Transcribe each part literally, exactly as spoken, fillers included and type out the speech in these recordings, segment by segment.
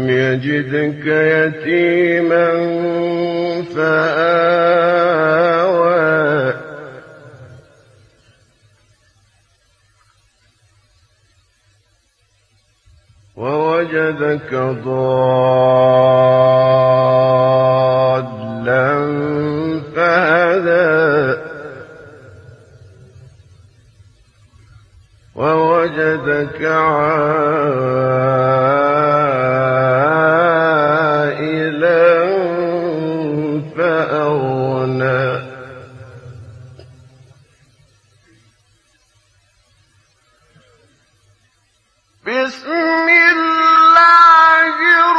ألم يجدك يتيما فآوى ووجدك ضالا فهدى ووجدك عائلا فأغنى بسم الله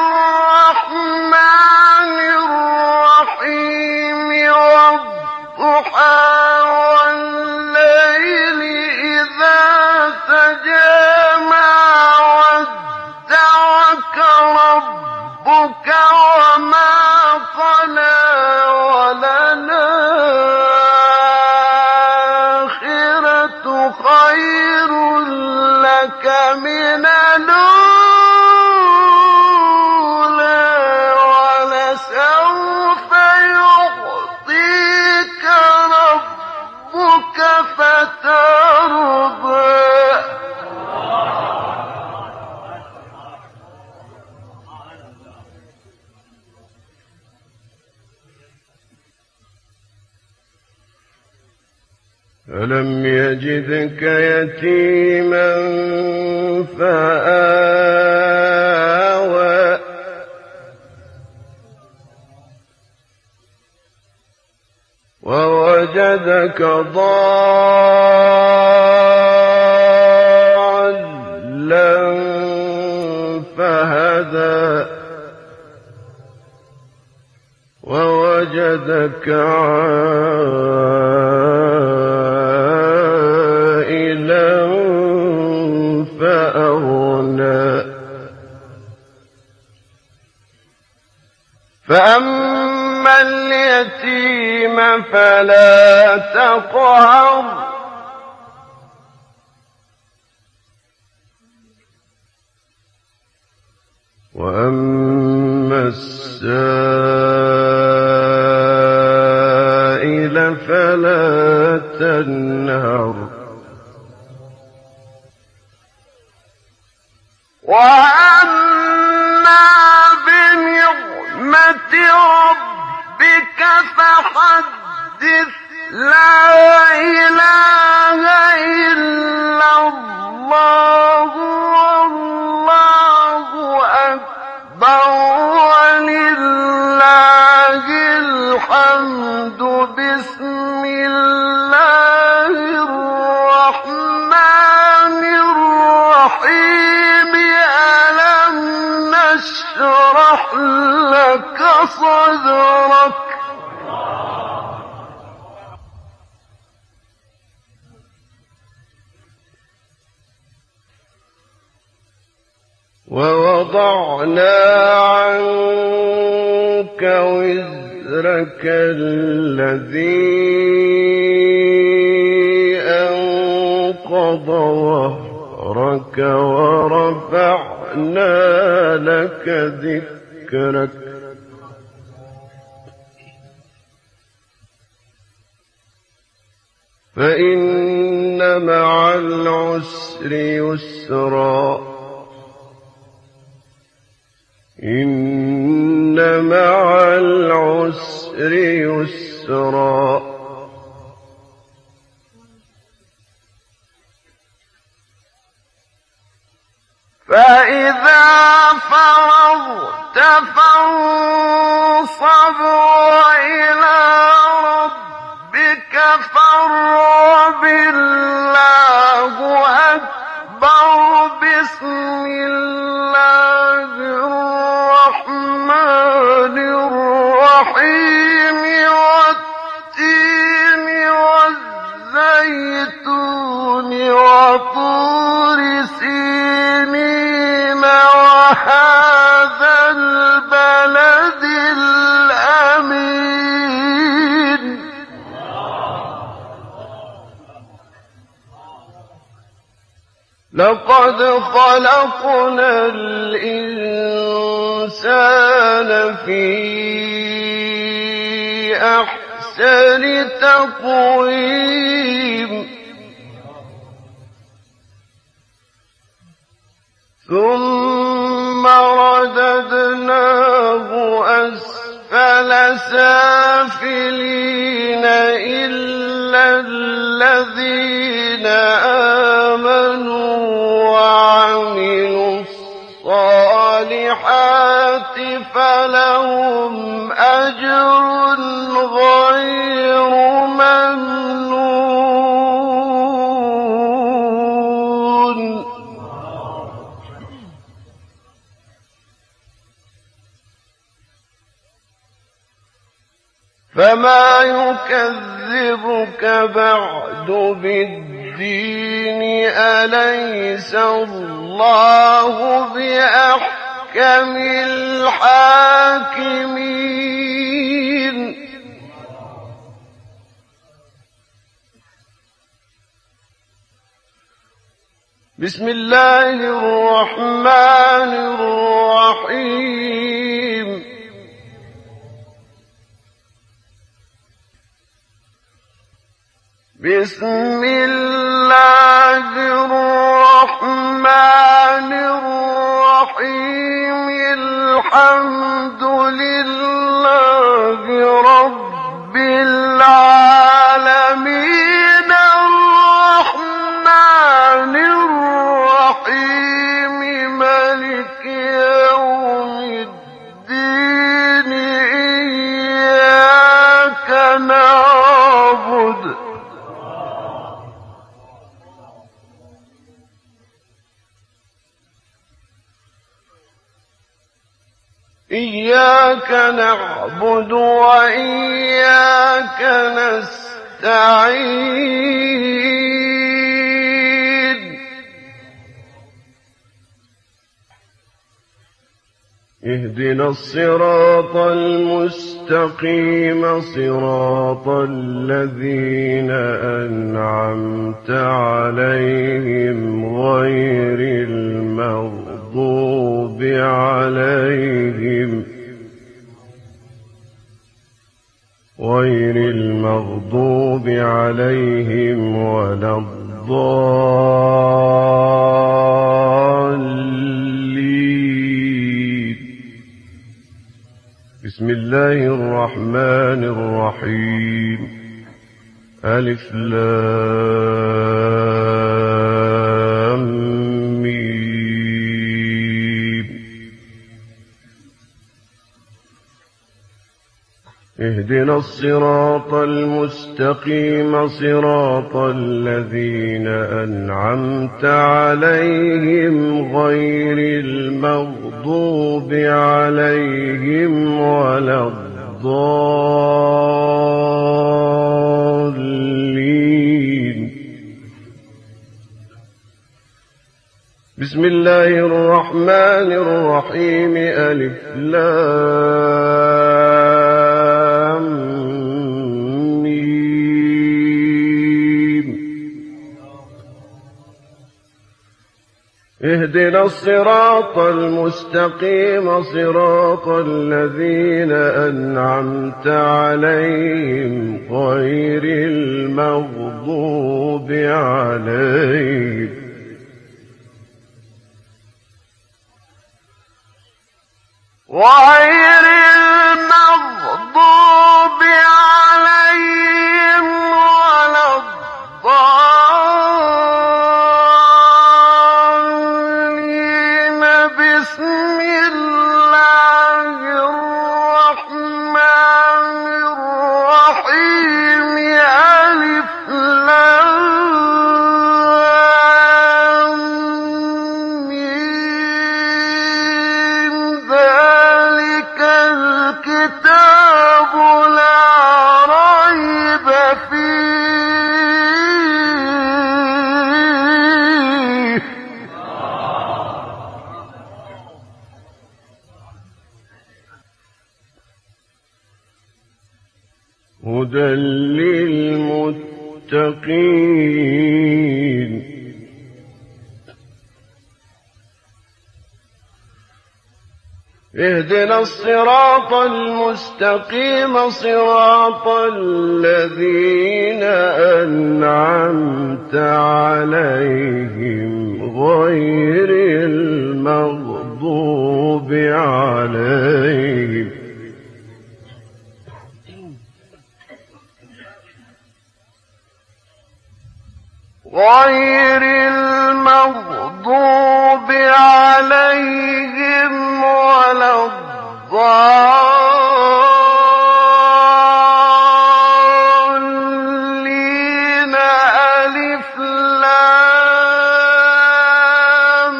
الرحمن الرحيم والضحى والليل إذا سجى ما ودعك ربك وما قلى وللآخرة خير لك من الأولى ولسوف يعطيك ربك فترضى ألم يجدك يتيما فآوى ووجدك ضالا فهدى ووجدك عائلا فأغنى فأما اليتيم فلا تقهر وأما السائل فلا تنهر وأما بنعمة ربك فحدث لا إله إلا الله والله أكبر ولله الحمد بسم الله الرحمن الرحيم ألم نشرح لك صدرك ووضعنا عنك وزرك الذي أنقض ظهرك ورفعنا لك ذكرك فإن مع العسر يسرا إن مع العسر يسرا فإذا فرغت فانصب وإلى ربك فارغب الله أكبر بسم الله الرحمن الرحيم والتين والزيتون وطور سينين وهذا البلد الأمين لقد خلقنا الإنسان الإنسان في أحسن تقويم ثم رددناه أسفل سافلين إلا الذين آمنوا وعملوا الصالحات فلهم أجر غير ممنون. فما يكذبك بعد بالدين أليس الله بأحكم الحاكمين. بسم الله الرحمن الرحيم. بسم الله الرحمن الرحيم. الحمد لله رب العالمين الرحمن الرحيم مالك يوم الدين إياك نعبد إياك نعبد وإياك نستعين. اهدنا الصراط المستقيم صراط الذين أنعمت عليهم غير المغضوب عليهم غير المغضوب عليهم ولا الضالين. بسم الله الرحمن الرحيم. ألف لام ميم. اهدنا الصراط المستقيم صراط الذين أنعمت عليهم غير المغضوب عليهم ولا الضالين. بسم الله الرحمن الرحيم. ألف لام ميم. اهدنا الصراط المستقيم صراط الذين أنعمت عليهم غير المغضوب عليهم غير المغضوب عليهم ولا الضالين. بسم الله الرحمن الرحيم. ألف لام ميم. ذلك الكتاب لا ريب فيه هدى للمتقين. اهدنا الصراط المستقيم صراط الذين أنعمت عليهم غير المغضوب عليهم غير المغضوب عليهم ولا الضالين. ألف لام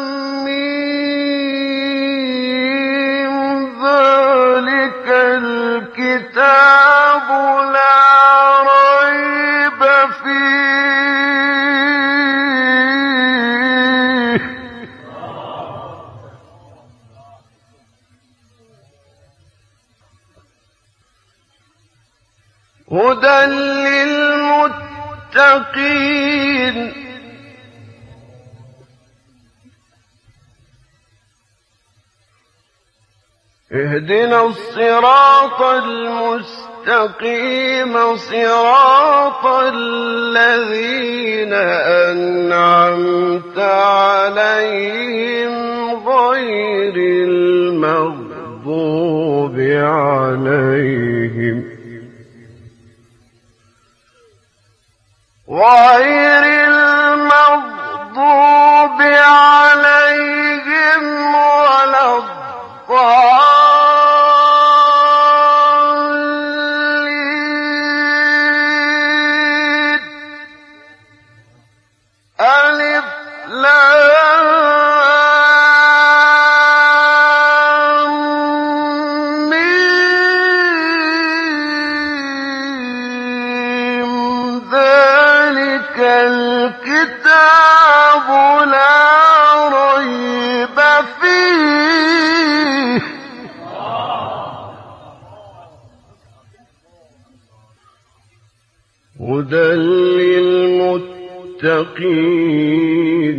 ميم ذلك الكتاب لا ريب فيه هدى للمتقين. اهدنا الصراط المستقيم صراط الذين أنعمت عليهم غير المغضوب عليهم غير المغضوب عليهم ولا الضالين. ألف لام ميم ذلك الكتاب لا ريب فيه هدى للمتقين.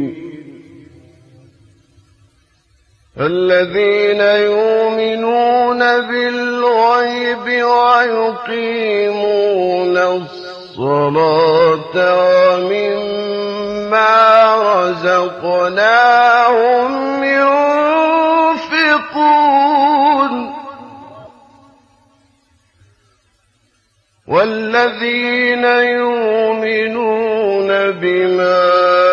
الذين يؤمنون بالغيب ويقيمون الصلاة ومما رزقناهم ينفقون. والذين يؤمنون بما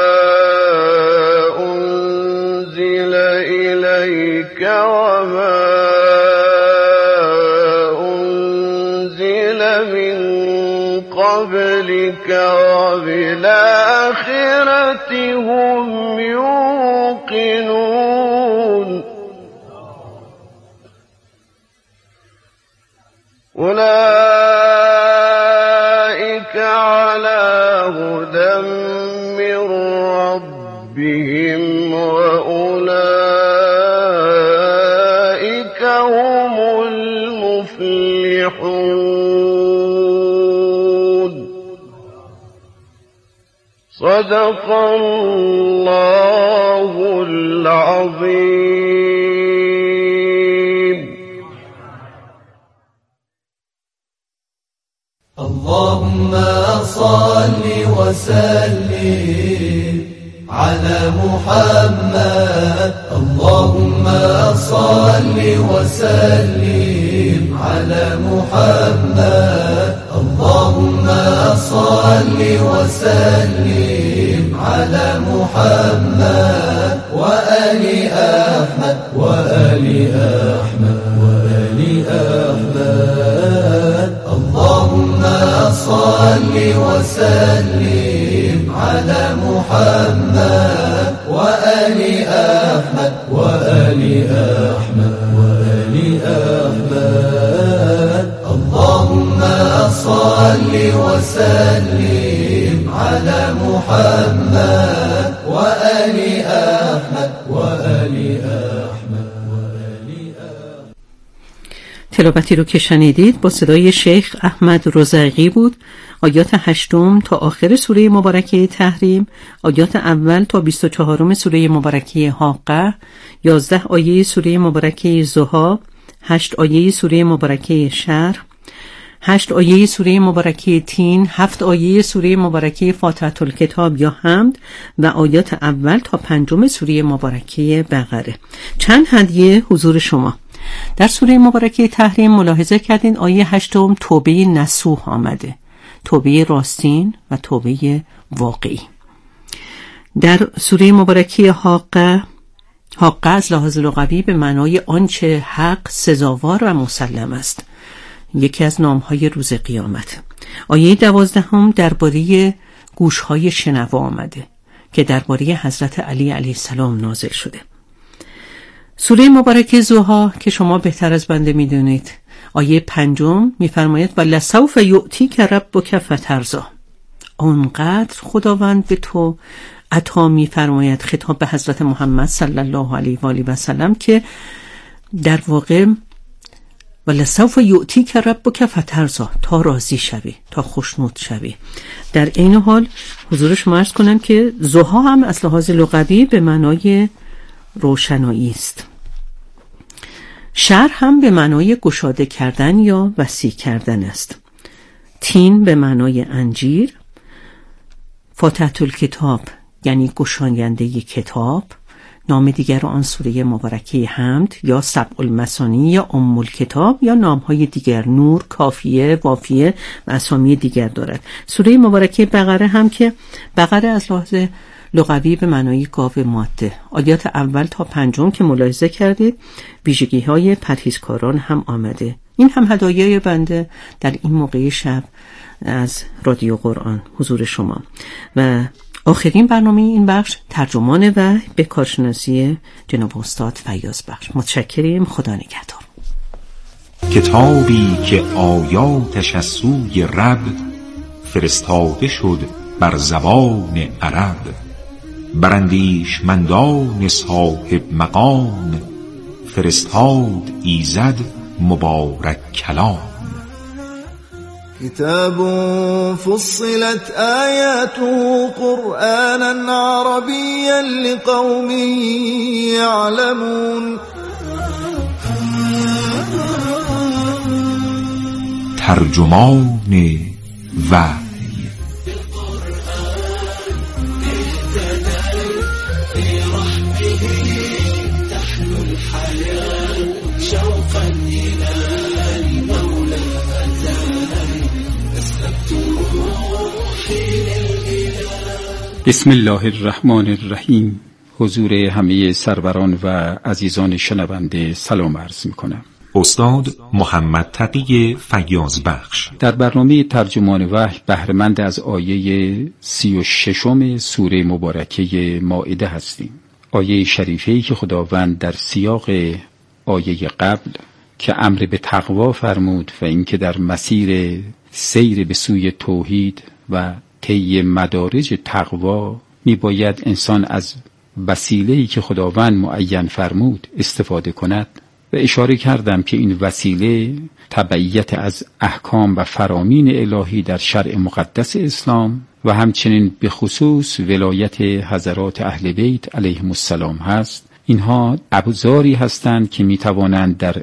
أنزل إليك وما أنزل من قبلك وبالآخرة هم يوقنون. أولئك على هدى من ربهم وأولئك هم المفلحون. صدق الله العظيم. اللهم صل وسلم على محمد. اللهم صل وسلم على محمد. اللهم صل وسلم على محمد وآل أحمد وآل أحمد وآل أحمد. اللهم صل وسلم على محمد وآل أحمد وآل أحمد وآل أحمد. اللهم صل وسلم على محمد وآل أحمد وآل أحمد وآل أحمد. تلاوتی رو که شنیدید با صدای شیخ احمد رضاقی بود. آیات هشتم تا آخر سوره مبارکه تحریم، آیات اول تا بیست و چهارم سوره مبارکه حاقه، یازده آیه سوره مبارکه ضحی، هشت آیه سوره مبارکه شرح، هشت آیه سوره مبارکه تین، هفت آیه سوره مبارکه فاتحه الکتاب یا حمد و آیات اول تا پنجم سوره مبارکه بقره. چند هدیه حضور شما. در سوره مبارکه تحریم ملاحظه کردین آیه هشتم توبه نصوح آمده، توبه راستین و توبه واقعی. در سوره مبارکه حاقه، حاقه از لحاظ لغوی به معنای آنچه حق، سزاوار و مسلم است، یکی از نامهای روز قیامت. آیه دوازدهم درباره گوشهای شنوا آمده که درباره حضرت علی علیه السلام نازل شده. سوره مبارکه ضحی که شما بهتر از بنده میدونید، آیه پنجم میفرماید و لسوف یؤتیک ربک فترضی. آنقدر خداوند به تو عطا میفرماید، خطاب به حضرت محمد صلی الله علیه و آله و سلم، که در واقع و لسوف یؤتیک ربک فترضی، تا راضی شوی، تا خوشنود شوی. در این حال حضور شما عرض کنم که ضحی هم از لحاظ لغوی به معنای روشنایی است. شرح هم به معنای گشاده کردن یا وسیع کردن است. تین به معنای انجیر، فاتحه الکتاب یعنی گشاینده کتاب، نام دیگر آن سوره مبارکه حمد یا سبع المثانی یا ام الکتاب یا نامهای دیگر، نور، کافیه، وافیه و اسامی دیگر دارد. سوره مبارکه بقره هم که بقره از لحاظ لغوی به معنای گاو ماده، آیات اول تا پنجم که ملاحظه کردید ویژگی های پرهیزکاران هم آمده. این هم هدایای بنده در این موقع شب از رادیو قرآن حضور شما. و آخرین برنامه این بخش ترجمان وحی به کارشناسی جناب استاد فیاض بخش. متشکریم. خدا نگهدار. کتابی که آیاتش از سوی رب فرستاده شد بر زبان عرب، براندیشمندان صاحب مقام فرستاد ایزد مبارک کلام. كتاب فصلت آياته قرآنا عربيا لقوم يعلمون. ترجمان وحی. بسم الله الرحمن الرحیم. حضور همه سروران و عزیزان شنونده سلام عرض می کنم. استاد محمد تقی فیاض بخش در برنامه ترجمان وحی بهره‌مند از آیه سی و ششم سوره مبارکه مائده هستیم. آیه شریفه‌ای که خداوند در سیاق آیه قبل که امر به تقوا فرمود و اینکه در مسیر سیر به سوی توحید و طی مدارج تقوا می باید انسان از وسیله‌ای که خداوند معین فرمود استفاده کند و اشاره کردم که این وسیله تبعیت از احکام و فرامین الهی در شرع مقدس اسلام و همچنین به خصوص ولایت حضرات اهل بیت علیهم السلام هست. اینها ابزاری هستند که می توانند در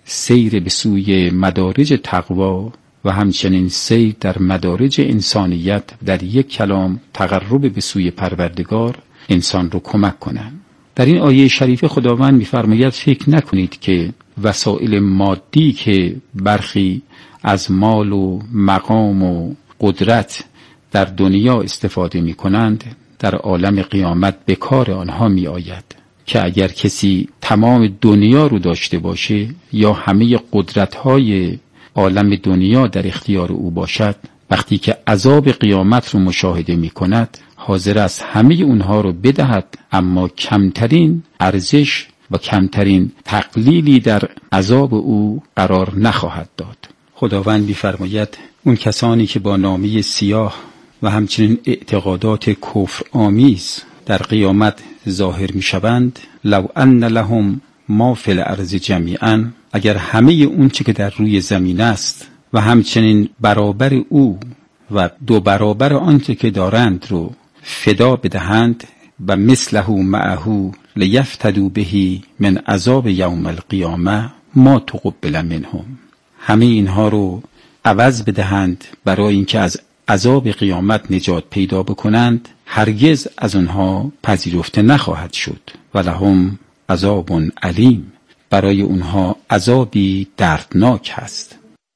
سیر به سوی مدارج تقوا و همچنین سیر در مدارج انسانیت در یک کلام تقرب به سوی پروردگار انسان رو کمک کنند. در این آیه شریفه خداوند می‌فرماید فکر نکنید که وسایل مادی که برخی از مال و مقام و قدرت در دنیا استفاده می‌کنند در عالم قیامت به کار آنها می‌آید، که اگر کسی تمام دنیا رو داشته باشه یا همه قدرت‌های عالم دنیا در اختیار او باشد، وقتی که عذاب قیامت رو مشاهده می کند حاضر است همه اونها رو بدهد، اما کمترین ارزش و کمترین تقلیلی در عذاب او قرار نخواهد داد. خداوند می‌فرماید اون کسانی که با نامه سیاه و همچنین اعتقادات کفر آمیز در قیامت ظاهر می شوند، لو ان لهم ما فی الارض جمیعا، اگر همه اون چه که در روی زمین است و همچنین برابر او و دو برابر آنچه که دارند رو فدا بدهند و مثله معه لیفتدوا به من عذاب یوم القیامه ما تقبل منهم، همه اینها رو عوض بدهند برای اینکه از عذاب قیامت نجات پیدا بکنند، هرگز از اونها پذیرفته نخواهد شد. و لهم عذاب علیم، برای اونها عذابی دردناک هست.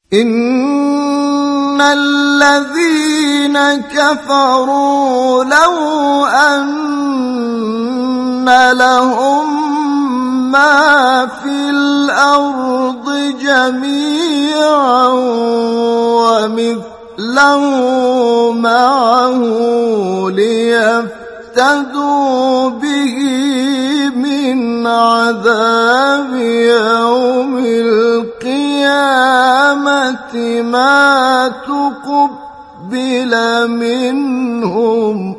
إن الذين كفروا لو أن لهم ما في الأرض جميعا ومثله معه ليفتدوا به من عذاب يوم القيامة ما تقبل منهم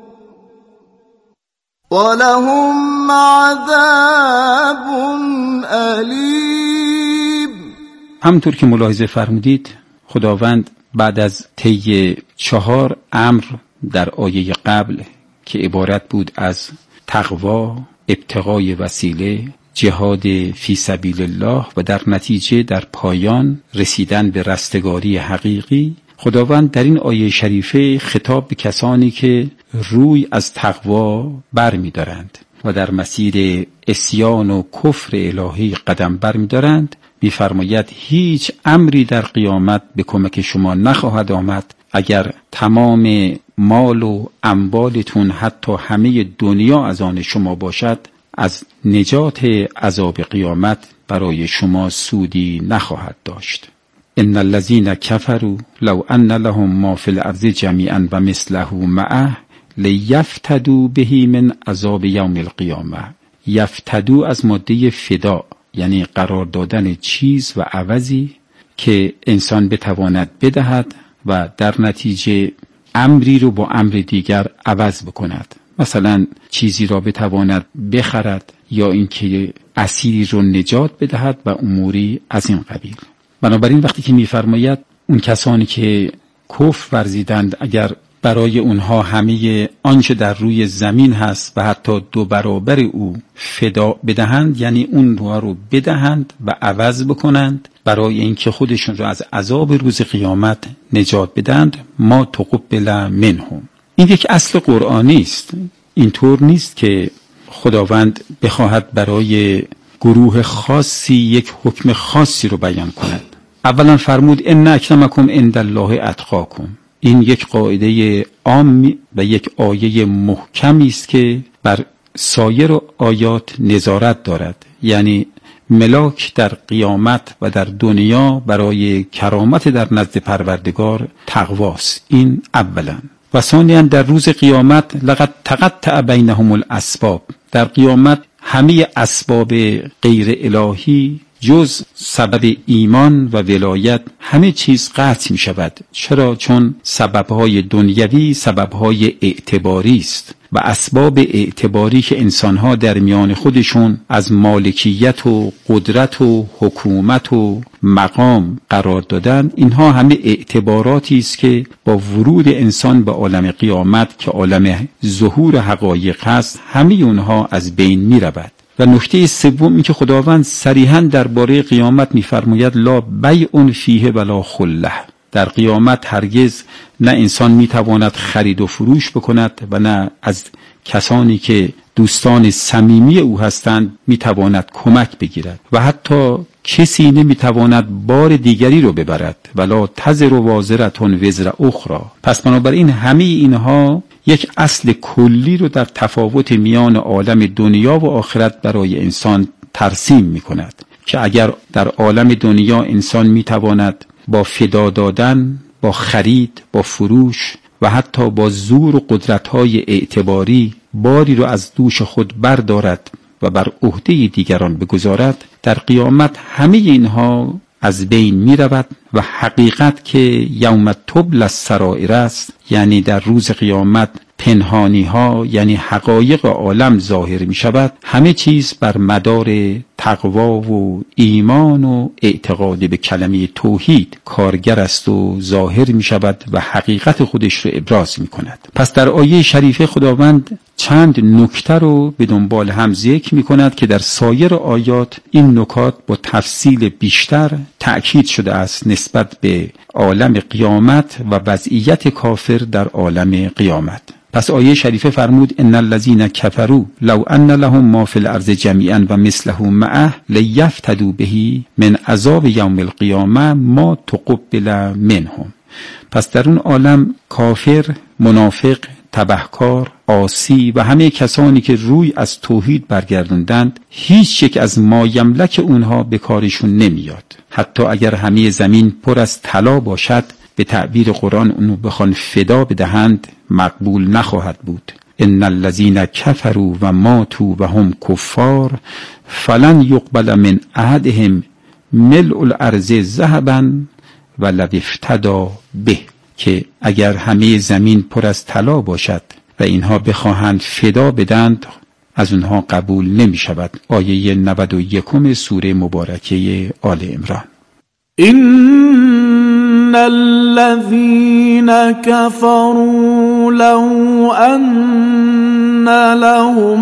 ولهم عذاب أليم. همطور که ملاحظه فرمودید، خداوند بعد از طی چهار امر در آیه قبل که عبارت بود از تقوا، ابتغای وسیله، جهاد فی سبیل الله و در نتیجه در پایان رسیدن به رستگاری حقیقی، خداوند در این آیه شریفه خطاب به کسانی که روی از تقوا بر می دارند و در مسیر عصیان و کفر الهی قدم بر می دارند می فرماید هیچ امری در قیامت به کمک شما نخواهد آمد اگر تمام مال و اموالتون حتی همه دنیا از آن شما باشد، از نجات عذاب قیامت برای شما سودی نخواهد داشت. ان الذين كفروا لو ان لهم ما في الارض جميعا و مثله معه لیفتدوا به من عذاب یوم القیامه. یفتدوا از ماده فدا، یعنی قرار دادن چیز و عوضی که انسان بتواند بدهد و در نتیجه امری رو با امر دیگر عوض بکند. مثلا چیزی را بتواند بخرد یا اینکه اسیری رو نجات بدهد و اموری از این قبیل. بنابراین وقتی که می‌فرماید اون کسانی که کفر ورزیدند اگر برای اونها همه آنچه در روی زمین هست و حتی دو برابر او فدا بدهند، یعنی اون رو بدهند و عوض بکنند برای اینکه خودشون رو از عذاب روز قیامت نجات بدند، ما تقبل منهم. این یک اصل قرآنی است. اینطور نیست که خداوند بخواهد برای گروه خاصی یک حکم خاصی رو بیان کند. اولا فرمود ان اکرمکم عند الله اتقاکم. این یک قاعده عام و یک آیه محکمی است که بر سایر آیات نظارت دارد. یعنی ملاک در قیامت و در دنیا برای کرامت در نزد پروردگار تقواست. این اولا. و ثانیاً در روز قیامت لقد تقطع بینهم الاسباب. در قیامت همه اسباب غیر الهی جز سبب ایمان و ولایت همه چیز قطع می شود. چرا؟ چون سببهای دنیوی سببهای اعتباری است و اسباب اعتباری که انسانها در میان خودشون از مالکیت و قدرت و حکومت و مقام قرار دادن، اینها همه اعتباراتی است که با ورود انسان به عالم قیامت که عالم ظهور حقایق هست، همه اونها از بین می رود. و نکته سوم این که خداوند صریحاً درباره قیامت می‌فرماید لا بیع فیه ولا خله. در قیامت هرگز نه انسان میتواند خرید و فروش بکند و نه از کسانی که دوستان صمیمی او هستند میتواند کمک بگیرد و حتی کسی نمیتواند بار دیگری رو ببرد. ولا تزر وازرة وزر اخرى. پس بنابراین همه اینها یک اصل کلی رو در تفاوت میان عالم دنیا و آخرت برای انسان ترسیم می کند که اگر در عالم دنیا انسان می تواند با فدا دادن، با خرید، با فروش و حتی با زور و قدرت‌های اعتباری باری رو از دوش خود بردارد و بر عهده دیگران بگذارد، در قیامت همه اینها از بین می رود و حقیقت که یوم تبلی السرائر است، یعنی در روز قیامت پنهانی ها یعنی حقایق عالم ظاهر می شود، همه چیز بر مدار تقوا و ایمان و اعتقاد به کلمه توحید کارگر است و ظاهر می شود و حقیقت خودش رو ابراز می کند. پس در آیه شریفه خداوند چند نکته رو به دنبال هم ذکر می کند که در سایر آیات این نکات با تفصیل بیشتر تأکید شده است نسبت به عالم قیامت و وضعیت کافر در عالم قیامت. پس آیه شریفه فرمود ان الذين كفروا لو ان لهم ما في الارض جميعا و مثله معه لیفتدوا به من عذاب یوم القیامه ما تقبل منهم. پس در اون عالم کافر، منافق، تبهکار، عاصی و همه کسانی که روی از توحید برگردوندند هیچ یک از ما یملک اونها به کارشون نمیاد. حتی اگر همه زمین پر از طلا باشد، به تعبیر قرآن اونو بخوان فدا بدهند مقبول نخواهد بود. ان الذين كفروا و ماتوا و هم کفار فلن يقبل من احدهم ملء الارض ذهبا ولو افتدى به، که اگر همه زمین پر از طلا باشد و اینها بخواهند فدا بدند از اونها قبول نمی شود. آیه نود و یک سوره مبارکه آل عمران. إن الذين كفروا لو أن لهم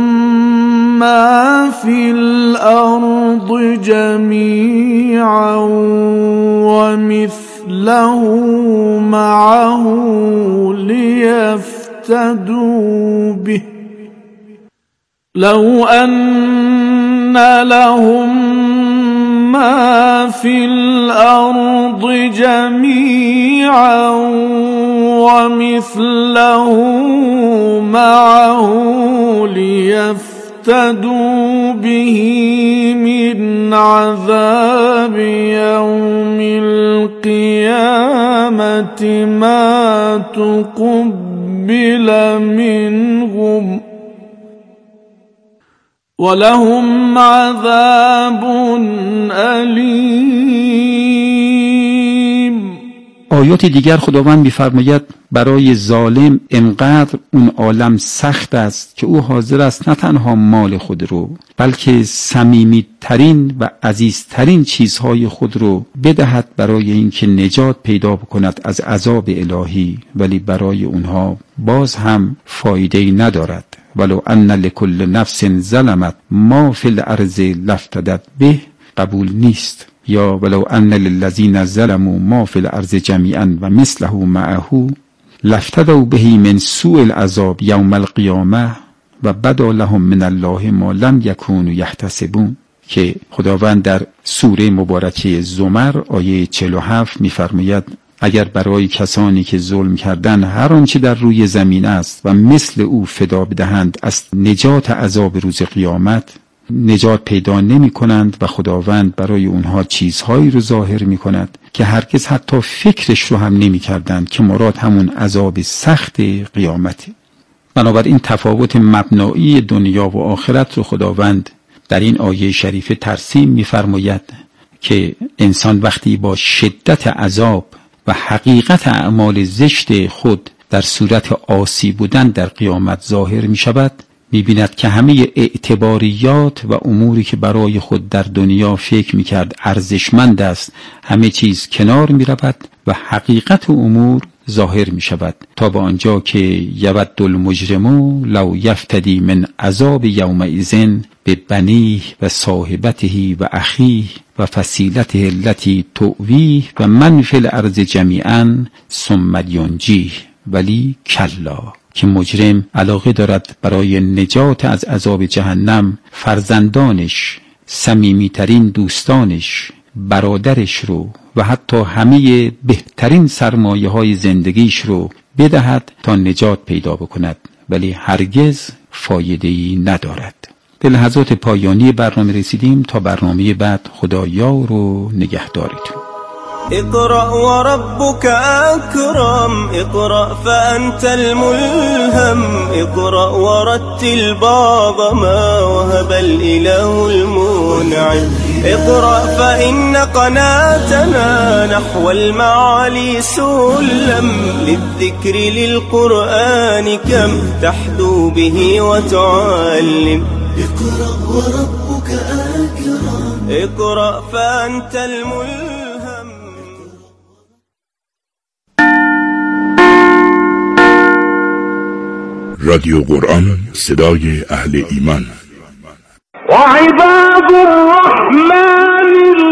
ما في الأرض جميعا ومثله معه ليفتدوا به لو أن لهم ما في الأرض جميعا ومثله معه ليفتدوا به من عذاب يوم القيامة ما تقبل منهم ولهم عذاب علیم. آیات دیگر خداوند می‌فرماید برای ظالم انقدر اون عالم سخت است که او حاضر است نه تنها مال خود رو بلکه صمیمی‌ترین و عزیزترین چیزهای خود رو بدهد برای اینکه نجات پیدا بکند از عذاب الهی، ولی برای اونها باز هم فایده‌ای ندارد. ولو ان لكل نفس ظلمت ما فی الارض لافتدت به قبول نیست. یا ولو ان للذین ظلموا ما فی الارض جمیعا و مثله معه لافتدوا به من سوء العذاب یوم القیامه و بدا لهم من الله ما لم یکونوا یحتسبون، که خداوند در سوره مبارکه زمر آیه چهل و هفت می‌فرماید اگر برای کسانی که ظلم کردن هر آنچه در روی زمین است و مثل او فدا بدهند از نجات عذاب روز قیامت نجات پیدا نمی کنند و خداوند برای اونها چیزهایی رو ظاهر می کند که هرگز حتی فکرش رو هم نمی کردند که مراد همون عذاب سخت قیامته. بنابراین تفاوت مبنایی دنیا و آخرت رو خداوند در این آیه شریفه ترسیم می فرماید که انسان وقتی با شدت عذاب و حقیقت اعمال زشت خود در صورت عاصی بودن در قیامت ظاهر می شود، می بیند که همه اعتباریات و اموری که برای خود در دنیا فکر می کرد ارزشمند است همه چیز کنار می رود و حقیقت امور ظاهر می شود، تا به آنجا که یود المجرم لو یفتدی من عذاب یومئذ به بنیه و صاحبته و اخیه و فصیلته التي تؤویه و من فی الارض جمیعا ثم ینجیه. ولی کلا، که مجرم علاقه دارد برای نجات از عذاب جهنم فرزندانش، صمیمیترین دوستانش، برادرش رو و حتی همه بهترین سرمایه های زندگیش رو بدهد تا نجات پیدا بکند، ولی هرگز فایده‌ای ندارد. به لحظات پایانی برنامه رسیدیم. تا برنامه بعد خدا یار و نگهدارتون. اقرأ وربك أكرم اقرأ فأنت الملهم اقرأ ورتل بعض ما وهب الإله المنعم اقرأ فإن قناتنا نحو المعالي سلم، للذكر للقرآن كم تحدو به وتعلم. اقرأ وربك أكرم، اقرأ فأنت الملهم. رادیو قرآن، صدای اهل ایمان. وعباد الرحمن